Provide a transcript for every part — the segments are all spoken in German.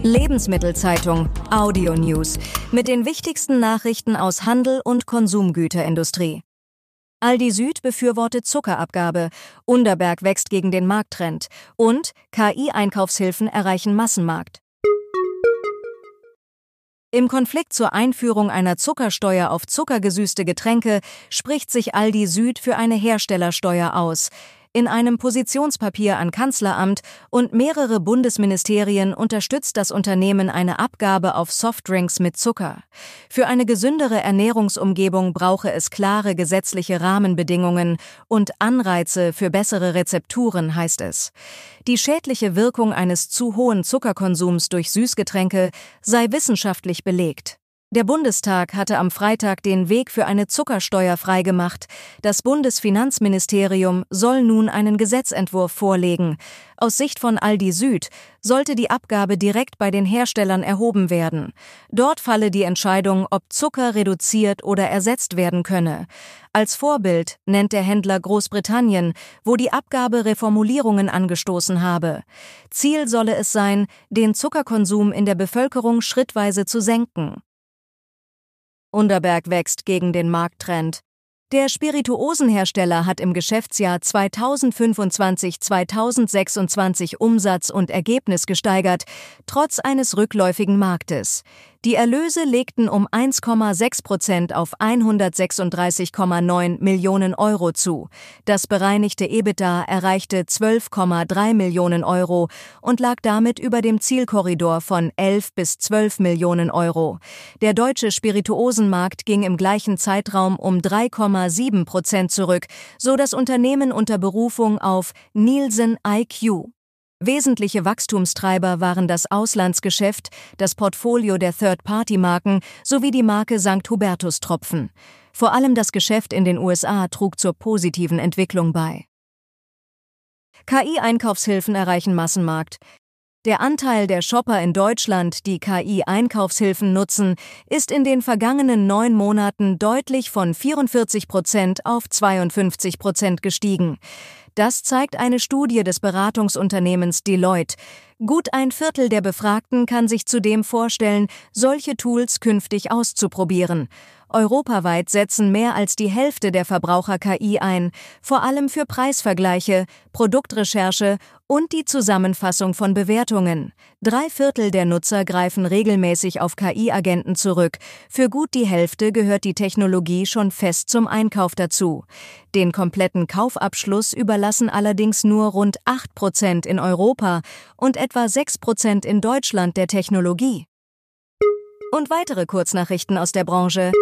Lebensmittelzeitung Audio News mit den wichtigsten Nachrichten aus Handel und Konsumgüterindustrie. Aldi Süd befürwortet Zuckerabgabe, Underberg wächst gegen den Markttrend und KI-Einkaufshilfen erreichen Massenmarkt. Im Konflikt zur Einführung einer Zuckersteuer auf zuckergesüßte Getränke spricht sich Aldi Süd für eine Herstellersteuer aus. In einem Positionspapier an Kanzleramt und mehrere Bundesministerien unterstützt das Unternehmen eine Abgabe auf Softdrinks mit Zucker. Für eine gesündere Ernährungsumgebung brauche es klare gesetzliche Rahmenbedingungen und Anreize für bessere Rezepturen, heißt es. Die schädliche Wirkung eines zu hohen Zuckerkonsums durch Süßgetränke sei wissenschaftlich belegt. Der Bundestag hatte am Freitag den Weg für eine Zuckersteuer freigemacht. Das Bundesfinanzministerium soll nun einen Gesetzentwurf vorlegen. Aus Sicht von Aldi Süd sollte die Abgabe direkt bei den Herstellern erhoben werden. Dort falle die Entscheidung, ob Zucker reduziert oder ersetzt werden könne. Als Vorbild nennt der Händler Großbritannien, wo die Abgabe Reformulierungen angestoßen habe. Ziel solle es sein, den Zuckerkonsum in der Bevölkerung schrittweise zu senken. Underberg wächst gegen den Markttrend. Der Spirituosenhersteller hat im Geschäftsjahr 2025/2026 Umsatz und Ergebnis gesteigert, trotz eines rückläufigen Marktes. Die Erlöse legten um 1,6% auf 136,9 Millionen Euro zu. Das bereinigte EBITDA erreichte 12,3 Millionen Euro und lag damit über dem Zielkorridor von 11 bis 12 Millionen Euro. Der deutsche Spirituosenmarkt ging im gleichen Zeitraum um 3,7% zurück, so das Unternehmen unter Berufung auf Nielsen IQ. Wesentliche Wachstumstreiber waren das Auslandsgeschäft, das Portfolio der Third-Party-Marken sowie die Marke St. Hubertus-Tropfen. Vor allem das Geschäft in den USA trug zur positiven Entwicklung bei. KI-Einkaufshilfen erreichen Massenmarkt. Der Anteil der Shopper in Deutschland, die KI-Einkaufshilfen nutzen, ist in den vergangenen 9 Monaten deutlich von 44% auf 52% gestiegen. Das zeigt eine Studie des Beratungsunternehmens Deloitte. Gut ein Viertel der Befragten kann sich zudem vorstellen, solche Tools künftig auszuprobieren. Europaweit setzen mehr als die Hälfte der Verbraucher KI ein, vor allem für Preisvergleiche, Produktrecherche und die Zusammenfassung von Bewertungen. 3/4 der Nutzer greifen regelmäßig auf KI-Agenten zurück. Für gut die Hälfte gehört die Technologie schon fest zum Einkauf dazu. Den kompletten Kaufabschluss überlassen allerdings nur rund 8% in Europa und etwa 6% in Deutschland der Technologie. Und weitere Kurznachrichten aus der Branche.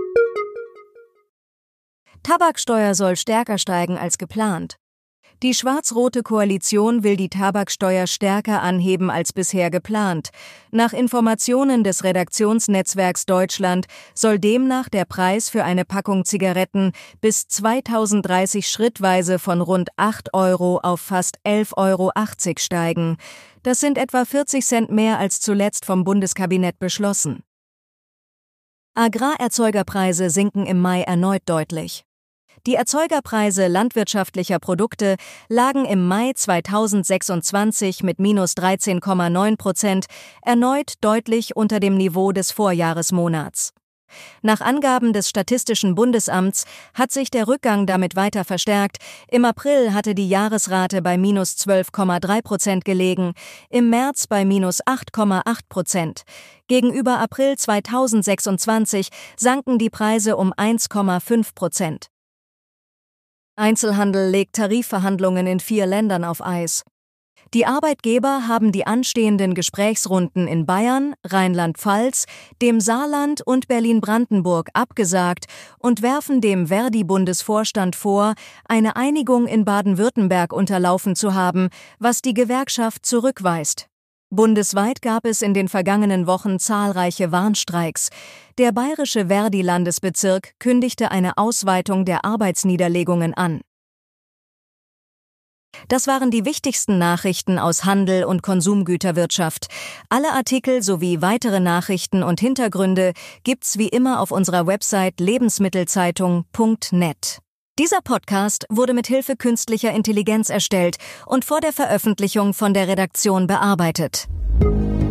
Tabaksteuer soll stärker steigen als geplant. Die schwarz-rote Koalition will die Tabaksteuer stärker anheben als bisher geplant. Nach Informationen des Redaktionsnetzwerks Deutschland soll demnach der Preis für eine Packung Zigaretten bis 2030 schrittweise von rund 8 Euro auf fast 11,80 Euro steigen. Das sind etwa 40 Cent mehr als zuletzt vom Bundeskabinett beschlossen. Agrarerzeugerpreise sinken im Mai erneut deutlich. Die Erzeugerpreise landwirtschaftlicher Produkte lagen im Mai 2026 mit minus 13,9% erneut deutlich unter dem Niveau des Vorjahresmonats. Nach Angaben des Statistischen Bundesamts hat sich der Rückgang damit weiter verstärkt. Im April hatte die Jahresrate bei minus 12,3% gelegen, im März bei minus 8,8%. Gegenüber April 2026 sanken die Preise um 1,5%. Einzelhandel legt Tarifverhandlungen in 4 Ländern auf Eis. Die Arbeitgeber haben die anstehenden Gesprächsrunden in Bayern, Rheinland-Pfalz, dem Saarland und Berlin-Brandenburg abgesagt und werfen dem Verdi-Bundesvorstand vor, eine Einigung in Baden-Württemberg unterlaufen zu haben, was die Gewerkschaft zurückweist. Bundesweit gab es in den vergangenen Wochen zahlreiche Warnstreiks. Der bayerische Verdi-Landesbezirk kündigte eine Ausweitung der Arbeitsniederlegungen an. Das waren die wichtigsten Nachrichten aus Handel und Konsumgüterwirtschaft. Alle Artikel sowie weitere Nachrichten und Hintergründe gibt's wie immer auf unserer Website lebensmittelzeitung.net. Dieser Podcast wurde mit Hilfe künstlicher Intelligenz erstellt und vor der Veröffentlichung von der Redaktion bearbeitet.